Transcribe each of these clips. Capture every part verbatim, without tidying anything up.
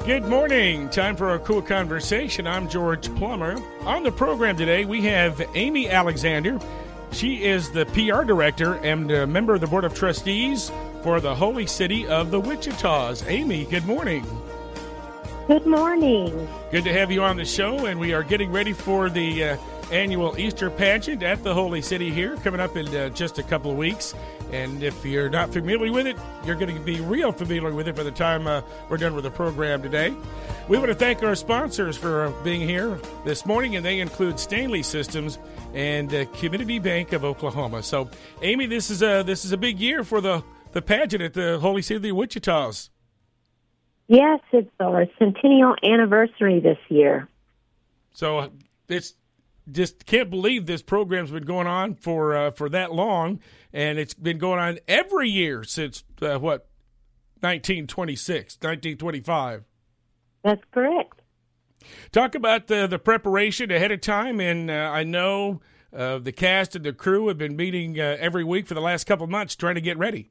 Good morning. Time for a cool conversation. I'm George Plummer. On the program today, we have Amy Alexander. She is the P R director and a member of the Board of Trustees for the Holy City of the Wichitas. Amy, good morning. Good morning. Good to have you on the show, and we are getting ready for the uh, annual Easter pageant at the Holy City here, coming up in uh, just a couple of weeks. And if you're not familiar with it, you're going to be real familiar with it by the time uh, we're done with the program today. We want to thank our sponsors for being here this morning, and they include Stanley Systems and uh, Community Bank of Oklahoma. So, Amy, this is a this is a big year for the, the pageant at the Holy City of the Wichitas. Yes, it's our centennial anniversary this year. So it's just can't believe this program's been going on for uh, for that long, and it's been going on every year since uh, what nineteen twenty-six, nineteen twenty-five. That's correct. Talk about the the preparation ahead of time, and uh, I know uh, the cast and the crew have been meeting uh, every week for the last couple of months trying to get ready.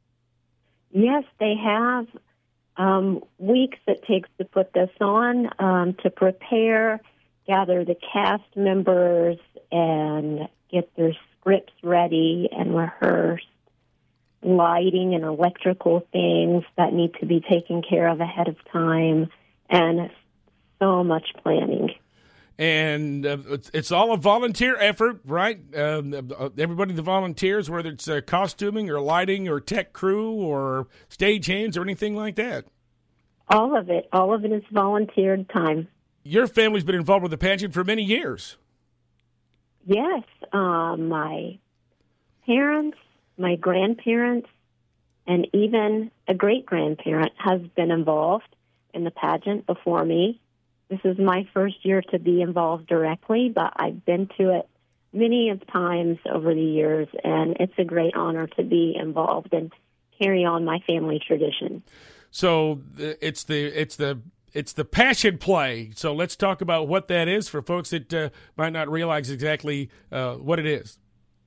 Yes, they have um, weeks it takes to put this on, um, to prepare, gather the cast members, and get their scripts ready and rehearsed, lighting and electrical things that need to be taken care of ahead of time, and so much planning. And uh, it's, it's all a volunteer effort, right? Um, everybody that volunteers, whether it's uh, costuming or lighting or tech crew or stagehands or anything like that. All of it. All of it is volunteered time. Your family's been involved with the pageant for many years. Yes. Um, my parents, my grandparents, and even a great-grandparent has been involved in the pageant before me. This is my first year to be involved directly, but I've been to it many of times over the years, and it's a great honor to be involved and carry on my family tradition. So it's the it's the it's the passion play. So let's talk about what that is for folks that uh, might not realize exactly uh, what it is.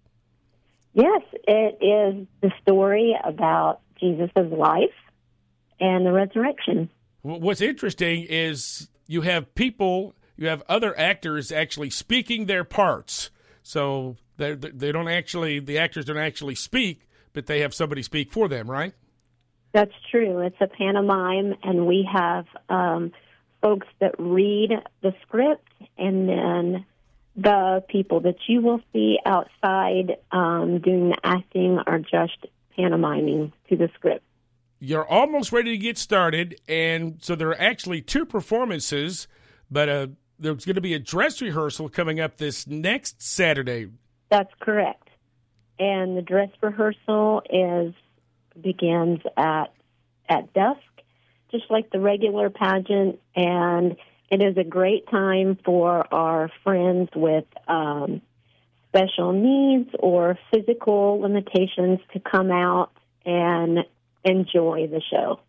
Yes, it is the story about Jesus' life and the resurrection. What's interesting is you have people, you have other actors actually speaking their parts. So they they don't actually, the actors don't actually speak, but they have somebody speak for them, right? That's true. It's a pantomime, and we have um, folks that read the script, and then the people that you will see outside um, doing the acting are just pantomiming to the script. You're almost ready to get started, and so there are actually two performances, but uh, there's going to be a dress rehearsal coming up this next Saturday. That's correct. And the dress rehearsal is begins at at dusk, just like the regular pageant, and it is a great time for our friends with um, special needs or physical limitations to come out and enjoy the show.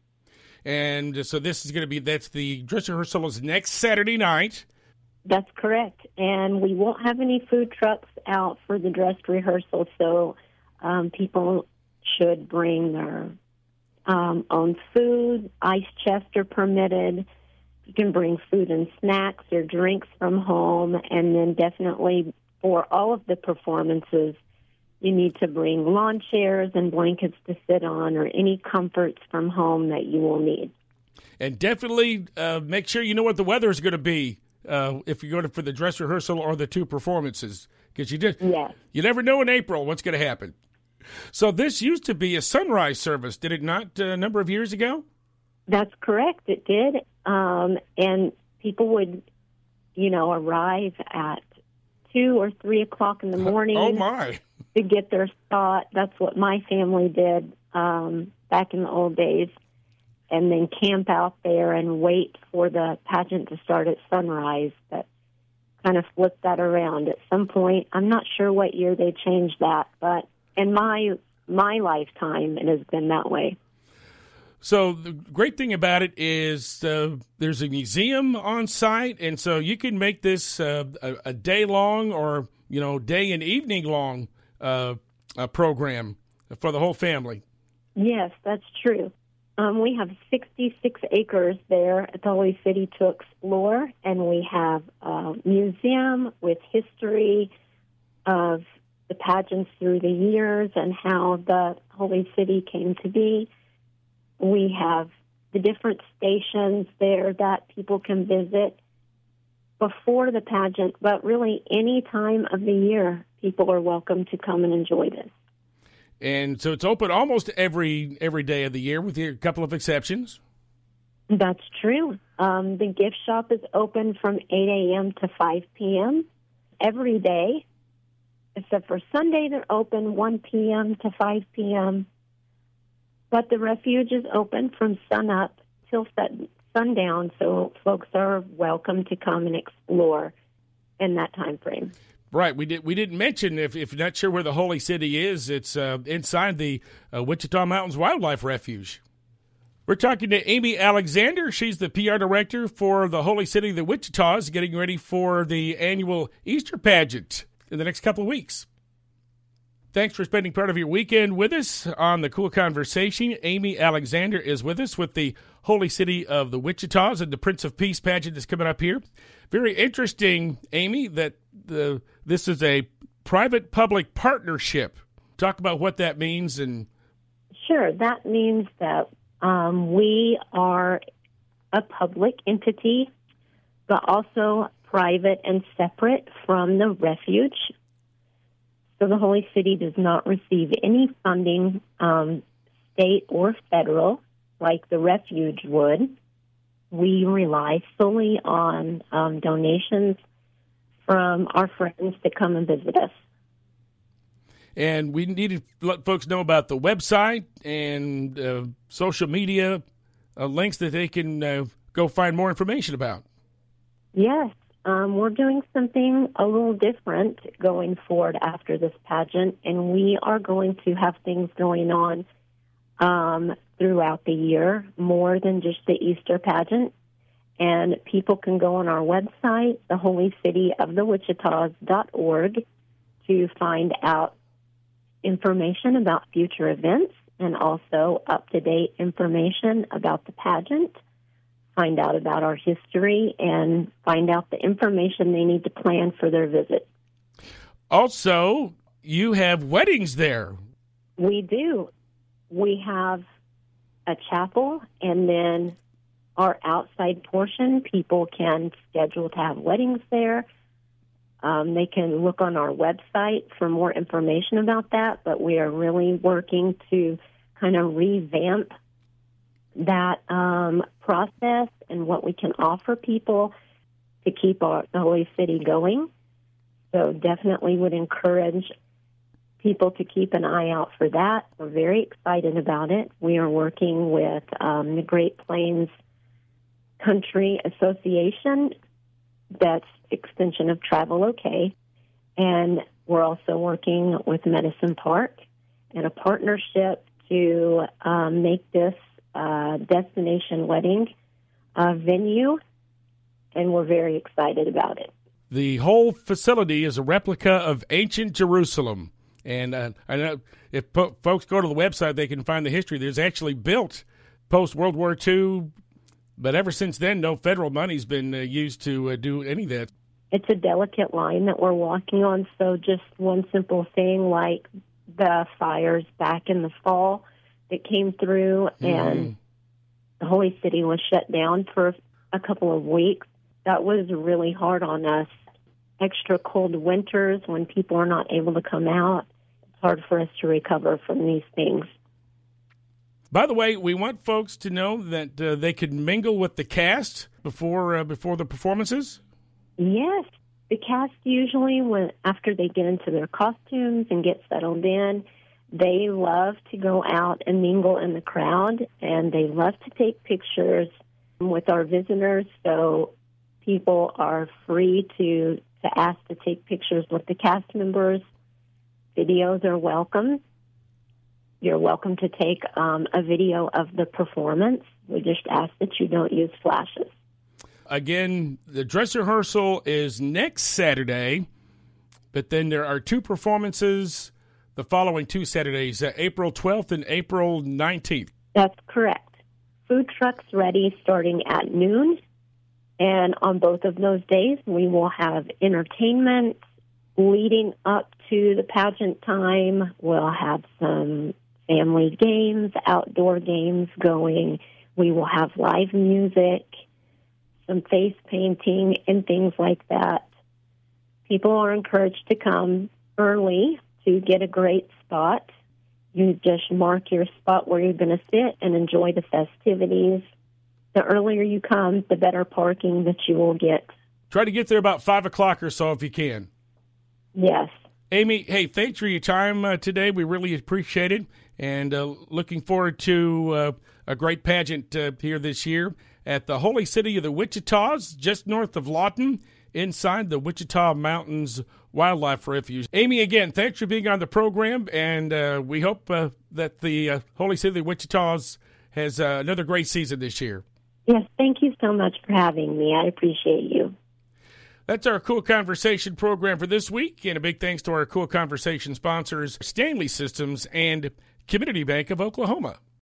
And so this is going to be, that's the dress rehearsal is next Saturday night. That's correct. And we won't have any food trucks out for the dress rehearsal, so um, people should bring their um, own food. Ice chests are permitted. You can bring food and snacks or drinks from home, and then definitely for all of the performances, you need to bring lawn chairs and blankets to sit on or any comforts from home that you will need. And definitely uh, make sure you know what the weather is going to be uh, if you go to, for the dress rehearsal or the two performances, because you did. Yes. You never know in April what's going to happen. So this used to be a sunrise service, did it not, uh, a number of years ago? That's correct. It did. Um, and people would, you know, arrive at two or three o'clock in the morning. Oh, my. To get their spot. That's what my family did um, back in the old days, and then camp out there and wait for the pageant to start at sunrise. That kind of flipped that around at some point. I'm not sure what year they changed that, but in my my lifetime, it has been that way. So the great thing about it is uh, there's a museum on site, and so you can make this uh, a, a day long or you know day and evening long uh, a program for the whole family. Yes, that's true. Um, we have sixty-six acres there at the Holy City to explore, and we have a museum with history of the pageants through the years and how the Holy City came to be. We have the different stations there that people can visit before the pageant, but really any time of the year, people are welcome to come and enjoy this. And so it's open almost every every day of the year with a couple of exceptions. That's true. Um, the gift shop is open from eight a.m. to five p.m. every day, except for Sunday they're open one p.m. to five p.m. But the refuge is open from sunup till sun- sundown, so folks are welcome to come and explore in that time frame. Right. We did. We didn't mention, if if you're not sure where the Holy City is, it's uh, inside the uh, Wichita Mountains Wildlife Refuge. We're talking to Amy Alexander. She's the P R director for the Holy City of the Wichitas, getting ready for the annual Easter pageant in the next couple of weeks. Thanks for spending part of your weekend with us on the Cool Conversation. Amy Alexander is with us with the Holy City of the Wichitas, and the Prince of Peace pageant is coming up here. Very interesting, Amy, that the this is a private-public partnership. Talk about what that means. And Sure. That means that um, we are a public entity, but also private and separate from the refuge. So the Holy City does not receive any funding, um, state or federal, like the refuge would. We rely solely on um, donations from our friends that come and visit us. And we need to let folks know about the website and uh, social media uh, links that they can uh, go find more information about. Yes. Um, we're doing something a little different going forward after this pageant, and we are going to have things going on um, throughout the year, more than just the Easter pageant. And people can go on our website, the holy city of the wichitas dot org, to find out information about future events and also up-to-date information about the pageant, find out about our history, and find out the information they need to plan for their visit. Also, you have weddings there. We do. We have a chapel, and then our outside portion, people can schedule to have weddings there. Um, they can look on our website for more information about that, but we are really working to kind of revamp that um, process and what we can offer people to keep our, the Holy City going. So definitely would encourage people to keep an eye out for that. We're very excited about it. We are working with um, the Great Plains Country Association, that's extension of Travel-OK, and we're also working with Medicine Park in a partnership to um, make this uh, destination wedding uh, venue, and we're very excited about it. The whole facility is a replica of ancient Jerusalem, and uh, I know if po- folks go to the website, they can find the history. There's actually built post-World War Two, but ever since then, no federal money's been uh, used to uh, do any of that. It's a delicate line that we're walking on, so just one simple thing like the fires back in the fall that came through, mm-hmm. and the Holy City was shut down for a couple of weeks. That was really hard on us. Extra cold winters when people are not able to come out, it's hard for us to recover from these things. By the way, we want folks to know that uh, they could mingle with the cast before uh, before the performances. Yes, the cast usually, when after they get into their costumes and get settled in, they love to go out and mingle in the crowd, and they love to take pictures with our visitors. So people are free to to ask to take pictures with the cast members. Videos are welcome. You're welcome to take um, a video of the performance. We just ask that you don't use flashes. Again, the dress rehearsal is next Saturday, but then there are two performances the following two Saturdays, uh, April twelfth and April nineteenth. That's correct. food trucks ready starting at noon. And on both of those days, we will have entertainment leading up to the pageant time. We'll have some family games, outdoor games going. We will have live music, some face painting, and things like that. People are encouraged to come early to get a great spot. You just mark your spot where you're going to sit and enjoy the festivities. The earlier you come, the better parking that you will get. Try to get there about five o'clock or so if you can. Yes. Amy, hey, thanks for your time uh, today. We really appreciate it, and uh, looking forward to uh, a great pageant uh, here this year at the Holy City of the Wichitas, just north of Lawton, inside the Wichita Mountains Wildlife Refuge. Amy, again, thanks for being on the program, and uh, we hope uh, that the uh, Holy City of the Wichitas has uh, another great season this year. Yes, thank you so much for having me. I appreciate you. That's our Cool Conversation program for this week, and a big thanks to our Cool Conversation sponsors, Stanley Systems and Community Bank of Oklahoma.